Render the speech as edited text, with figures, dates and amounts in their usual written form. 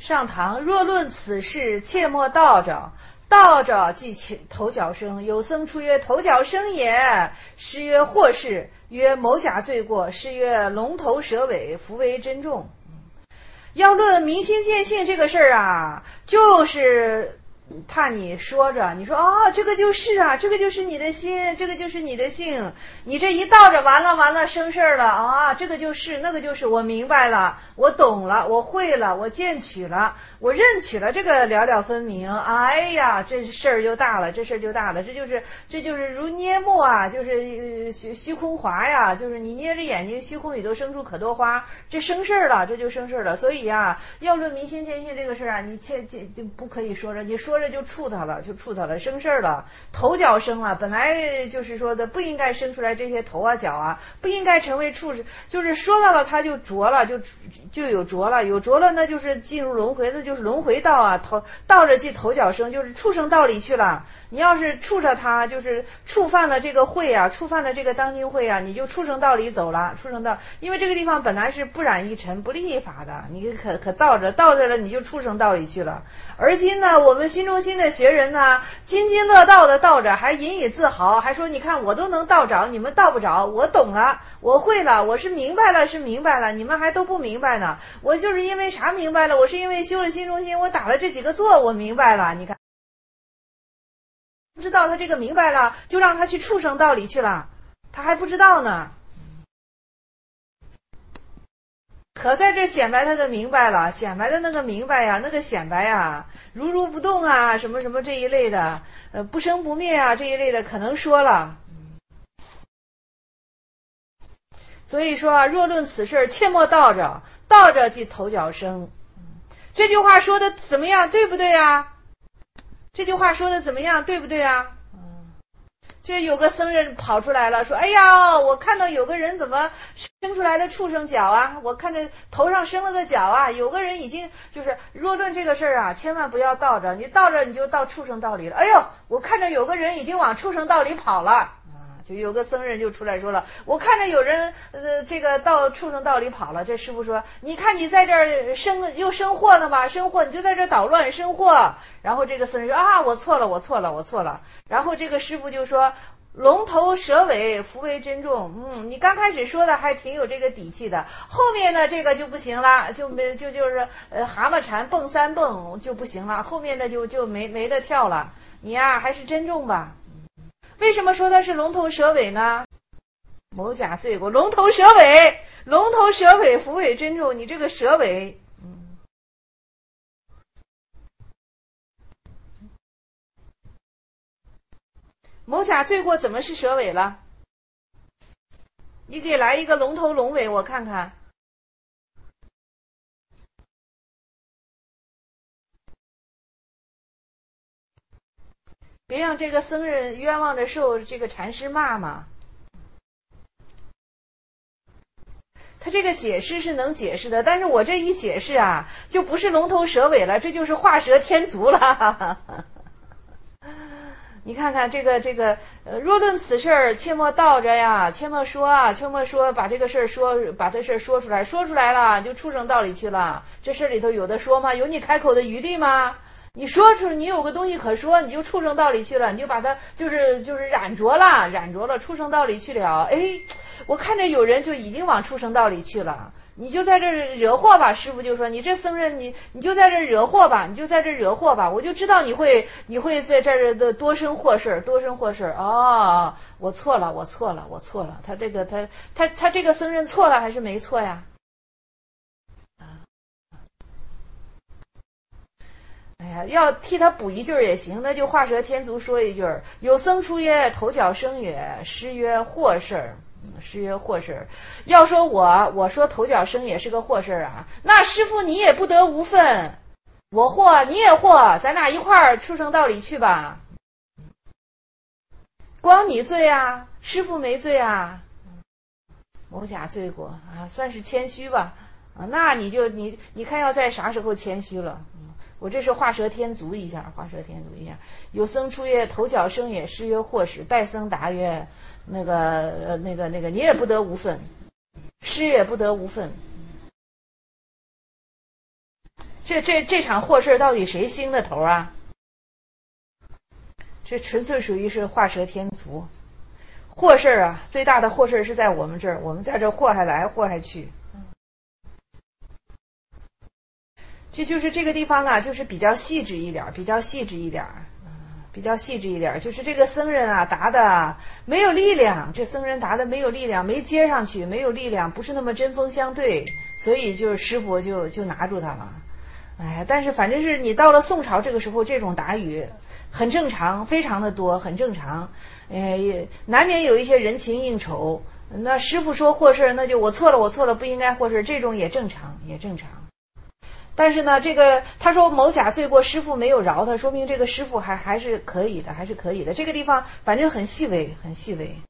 上堂若论此事，切莫道着。道着即头角生。有僧出曰：头角生也。师曰：或是。曰：某甲罪过。师曰：龙头蛇尾，福为珍重。要论明心见性这个事儿啊，就是怕你说着，你说这个就是啊，这个就是你的心，这个就是你的性，你这一道着完了生事儿了这个就是那个就是，我明白了，我懂了，我会了，我见取了，我认取了，这个了了分明。哎呀，这事儿就大了，这事儿就大了，这就是如捏墨啊，就是虚空华呀，就是你捏着眼睛，虚空里头生出可多花，这生事儿了，这就生事儿了。所以啊，要论明心见性这个事儿啊，你就不可以说着，你说着就触它了，生事儿了，头角生了。本来就是说的不应该生出来这些头啊角啊，不应该成为畜生，就是说到了它就浊了，就有浊了，有浊了那就是进入轮回，那就是轮回道啊，道着即头角生，就是畜生道里去了。你要是触着它，就是触犯了这个慧啊，触犯了这个当今慧啊，你就畜生道里走了。畜生道，因为这个地方本来是不染一尘不立一法的，你可道着了，你就畜生道里去了。而今呢，我们心中心的学人呢，津津乐道的道着，还引以自豪，还说你看我都能道着，你们道不着，我懂了，我会了，我是明白了，你们还都不明白呢。我就是因为啥明白了？我是因为修了心中心，我打了这几个坐，我明白了。你看，不知道他这个明白了，就让他去畜生道里去了，他还不知道呢。可在这显摆他的明白了，显摆的那个明白呀，那个显摆呀，如不动啊，什么什么这一类的，不生不灭啊这一类的，可能说了。所以说啊，若论此事，切莫道着，道着即头角生。这句话说的怎么样？对不对啊？这句话说的怎么样？对不对啊？这有个僧人跑出来了，说：哎呀，我看到有个人怎么生出来了畜生角啊，我看着头上生了个角啊，有个人已经就是若论这个事儿啊，千万不要道着，你道着你就到畜生道里了。哎呦，我看着有个人已经往畜生道里跑了。就有个僧人就出来说了，我看着有人这个到畜生道里跑了。这师父说，你看你在这儿又生祸呢嘛，生祸你就在这儿捣乱生祸。然后这个僧人说啊，我错了。然后这个师父就说，龙头蛇尾，福为珍重。你刚开始说的还挺有这个底气的，后面呢这个就不行了，就是蛤蟆蝉蹦三蹦就不行了，后面的就没得跳了。你呀还是珍重吧。为什么说它是龙头蛇尾呢？某甲罪过，龙头蛇尾，福为珍重。你这个蛇尾，某甲罪过怎么是蛇尾了？你给来一个龙头龙尾，我看看。别让这个僧人冤枉着受这个禅师骂嘛。他这个解释是能解释的，但是我这一解释啊，就不是龙头蛇尾了，这就是画蛇添足了。你看看这个若论此事儿，切莫道着呀，切莫说，把这个事儿把这事儿说出来了，就畜生道里去了。这事儿里头有的说吗？有你开口的余地吗？你说出你有个东西可说，你就畜生道里去了，你就把它就是染着了，畜生道里去了。哎，我看着有人就已经往畜生道里去了，你就在这惹祸吧。师父就说，你这僧人你就在这惹祸吧，我就知道你会在这儿的多生祸事。哦，我错了。他这个僧人错了还是没错呀？哎呀，要替他补一句也行，那就画蛇添足说一句：有僧出曰，头角生也。师曰，祸事。要说我说头角生也是个祸事啊，那师父你也不得无份，我祸你也祸，咱俩一块儿畜生道里去吧。光你罪啊，师父没罪啊。某甲罪过啊，算是谦虚吧。那你看要在啥时候谦虚了？我这是画蛇添足一下。有僧出曰，头角生也。师曰，祸事。代僧答曰，那个你也不得无份，师也不得无份。 这场祸事到底谁兴的头啊？这纯粹属于是画蛇添足。祸事啊，最大的祸事是在我们这儿，我们在这祸害来祸害去。这就是这个地方啊，就是比较细致一点，比较细致一点，就是这个僧人啊答的没有力量，这僧人答的没有力量，没接上去，没有力量，不是那么针锋相对，所以就师傅就拿住他了。哎，但是反正是你到了宋朝这个时候，这种答语很正常，非常的多，很正常。也难免有一些人情应酬，那师傅说祸事，那就我错了，不应该祸事，这种也正常。但是呢，这个他说某甲罪过，师傅没有饶他，说明这个师傅还是可以的，这个地方反正很细微。